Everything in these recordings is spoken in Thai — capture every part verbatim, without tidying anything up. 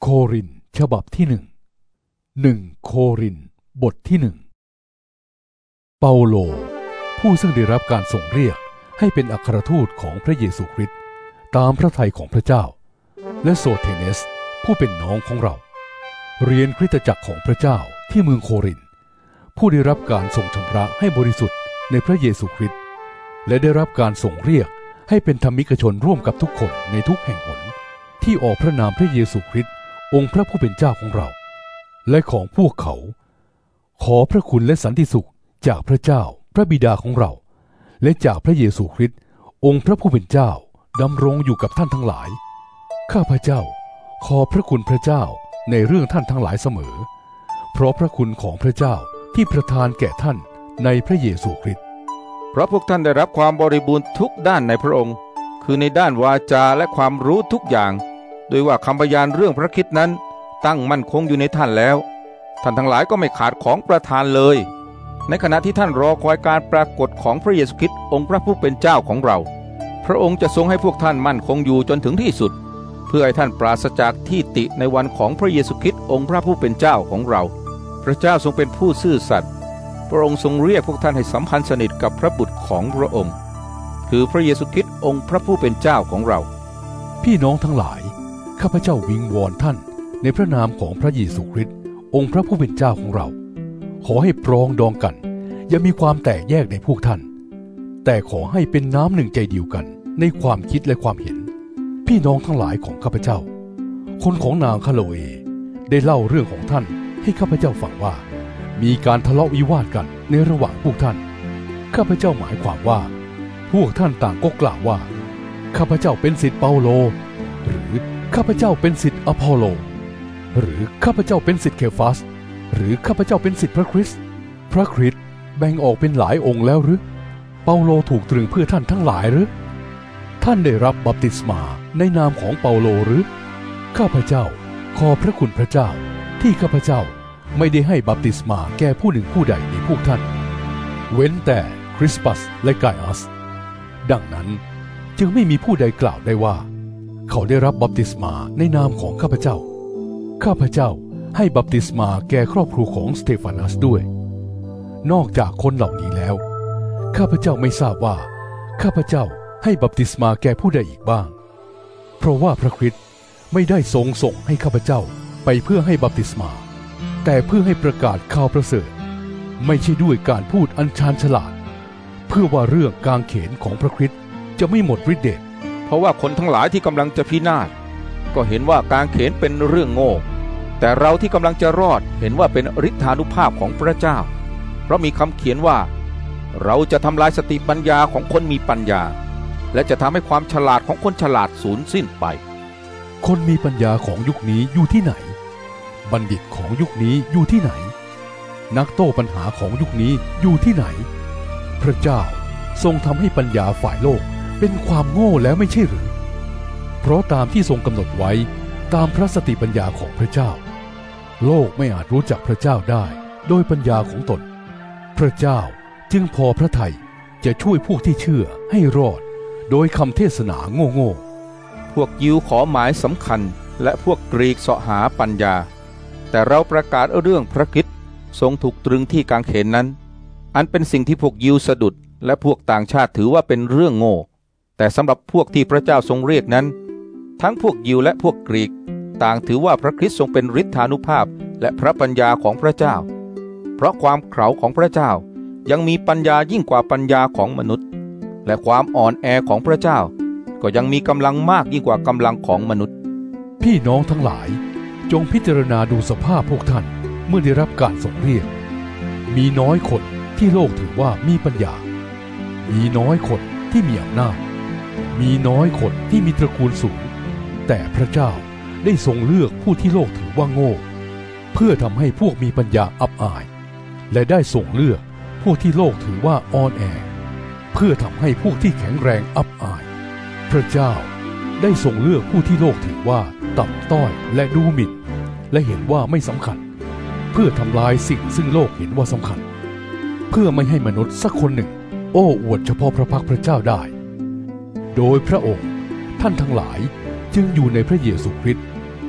โครินธ์ฉบับที่หนึ่งหนึ่งโครินธ์บทที่หนึ่งเปาโลผู้ซึ่งได้รับการส่งเรียกให้เป็นอัครทูตของพระเยซูคริสต์ตามพระทัยของพระเจ้าและโซเทเนสผู้เป็นน้องของเราเรียนคริสตจักรของพระเจ้าที่เมืองโครินธ์ผู้ได้รับการทรงชำระให้บริสุทธิ์ในพระเยซูคริสต์และได้รับการส่งเรียกให้เป็นธรรมิกชนร่วมกับทุกคนในทุกแห่งหนที่ออกพระนามพระเยซูคริสต์องค์พระผู้เป็นเจ้าของเราและของพวกเขาขอพระคุณและสันติสุขจากพระเจ้าพระบิดาของเราและจากพระเยซูคริสต์องค์พระผู้เป็นเจ้าดำรงอยู่กับท่านทั้งหลายข้าพเจ้าขอพระคุณพระเจ้าในเรื่องท่านทั้งหลายเสมอเพราะพระคุณของพระเจ้าที่ประทานแก่ท่านในพระเยซูคริสต์เพราะพวกท่านได้รับความบริบูรณ์ทุกด้านในพระองค์คือในด้านวาจาและความรู้ทุกอย่างโดยว่าคำพยานเรื่องพระคริสต์นั้นตั้งมั่นคงอยู่ในท่านแล้วท่านทั้งหลายก็ไม่ขาดของประทานเลยในขณะที่ท่านรอคอยการปรากฏของพระเยซูคริสต์องค์พระผู้เป็นเจ้าของเราพระองค์จะทรงให้พวกท่านมั่นคงอยู่จนถึงที่สุดเพื่อให้ท่านปราศจากที่ติในวันของพระเยซูคริสต์องค์พระผู้เป็นเจ้าของเราพระเจ้าทรงเป็นผู้ซื่อสัตย์พระองค์ทรงเรียกพวกท่านให้สัมพันธ์สนิทกับพระบุตรของพระองค์คือพระเยซูคริสต์องค์พระผู้เป็นเจ้าของเราพี่น้องทั้งหลายข้าพเจ้าวิงวอนท่านในพระนามของพระเยซูคริสต์องค์พระผู้เป็นเจ้าของเราขอให้ปรองดองกันอย่ามีความแตกแยกในพวกท่านแต่ขอให้เป็นน้ำหนึ่งใจเดียวกันในความคิดและความเห็นพี่น้องทั้งหลายของข้าพเจ้าคนของนางคาโลเอได้เล่าเรื่องของท่านให้ข้าพเจ้าฟังว่ามีการทะเลาะวิวาทกันในระหว่างพวกท่านข้าพเจ้าหมายความว่าพวกท่านต่างก็กล่าวว่าข้าพเจ้าเป็นศิษย์เปาโลหรือข้าพเจ้าเป็นศิษย์อพอลโลหรือข้าพเจ้าเป็นศิษย์เคฟาสหรือข้าพเจ้าเป็นศิษย์พระคริสต์พระคริสต์แบ่งออกเป็นหลายองค์แล้วหรือเปาโลถูกตรึงเพื่อท่านทั้งหลายหรือท่านได้รับบัพติศมาในนามของเปาโลหรือข้าพเจ้าขอพระคุณพระเจ้าที่ข้าพเจ้าไม่ได้ให้บัพติศมาแก่ผู้หนึ่งผู้ใดในพวกท่านเว้นแต่คริสปัสและกายอัสดังนั้นจึงไม่มีผู้ใดกล่าวได้ว่าเขาได้รับบัพติศมาในนามของข้าพเจ้าข้าพเจ้าให้บัพติศมาแก่ครอบครัวของสเตฟานัสด้วยนอกจากคนเหล่านี้แล้วข้าพเจ้าไม่ทราบว่าข้าพเจ้าให้บัพติศมาแก่ผู้ใดอีกบ้างเพราะว่าพระคริสต์ไม่ได้ทรงส่งให้ข้าพเจ้าไปเพื่อให้บัพติศมาแต่เพื่อให้ประกาศข่าวประเสริฐไม่ใช่ด้วยการพูดอันชาญฉลาดเพื่อว่าเรื่องกางเขนของพระคริสต์จะไม่หมดฤทธิ์เดชเพราะว่าคนทั้งหลายที่กำลังจะพินาศก็เห็นว่ากางเขนเป็นเรื่องโง่แต่เราที่กำลังจะรอดเห็นว่าเป็นฤทธานุภาพของพระเจ้าเพราะมีคำเขียนว่าเราจะทำลายสติปัญญาของคนมีปัญญาและจะทำให้ความฉลาดของคนฉลาดสูญสิ้นไปคนมีปัญญาของยุคนี้อยู่ที่ไหนบัณฑิตของยุคนี้อยู่ที่ไหนนักโต้ปัญหาของยุคนี้อยู่ที่ไหนพระเจ้าทรงทำให้ปัญญาฝ่ายโลกเป็นความโง่แล้วไม่ใช่หรือเพราะตามที่ทรงกำหนดไว้ตามพระสติปัญญาของพระเจ้าโลกไม่อาจรู้จักพระเจ้าได้โดยปัญญาของตนพระเจ้าจึงพอพระทัยจะช่วยพวกที่เชื่อให้รอดโดยคำเทศนาโง่ๆพวกยิวขอหมายสำคัญและพวกกรีกเสาะหาปัญญาแต่เราประกาศเรื่องพระคริสต์ทรงถูกตรึงที่กางเขนนั้นอันเป็นสิ่งที่พวกยิวสะดุดและพวกต่างชาติถือว่าเป็นเรื่องโง่แต่สำหรับพวกที่พระเจ้าทรงเรียกนั้นทั้งพวกยิวและพวกกรีกต่างถือว่าพระคริสต์ทรงเป็นฤทธานุภาพและพระปัญญาของพระเจ้าเพราะความเขลาของพระเจ้ายังมีปัญญายิ่งกว่าปัญญาของมนุษย์และความอ่อนแอของพระเจ้าก็ยังมีกำลังมากยิ่งกว่ากำลังของมนุษย์พี่น้องทั้งหลายจงพิจารณาดูสภาพพวกท่านเมื่อได้รับการส่งเรียกมีน้อยคนที่โลกถือว่ามีปัญญามีน้อยคนที่มีอำนาจมีน้อยคนที่มีตระกูลสูงแต่พระเจ้าได้ทรงเลือกผู้ที่โลกถือว่าโง่เพื่อทำให้พวกมีปัญญาอับอายและได้ทรงเลือกพวกที่โลกถือว่าอ่อนแอเพื่อทำให้พวกที่แข็งแรงอับอายพระเจ้าได้ทรงเลือกผู้ที่โลกถือว่าต่ำต้อยและดูหมิ่นและเห็นว่าไม่สำคัญเพื่อทำลายสิ่งซึ่งโลกเห็นว่าสำคัญเพื่อไม่ให้มนุษย์สักคนหนึ่งโอ้อวดเฉพาะพระพักพระเจ้าได้โดยพระองค์ท่านทั้งหลายจึงอยู่ในพระเยซูคริสต์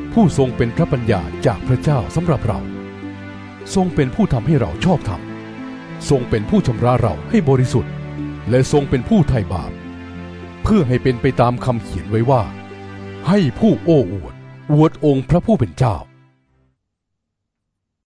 ผู้ทรงเป็นพระปัญญาจากพระเจ้าสำหรับเราทรงเป็นผู้ทำให้เราชอบธรรมทรงเป็นผู้ชำระเราให้บริสุทธิ์และทรงเป็นผู้ไถ่บาปเพื่อให้เป็นไปตามคำเขียนไว้ว่าให้ผู้โอ้อวดอวดองค์พระผู้เป็นเจ้า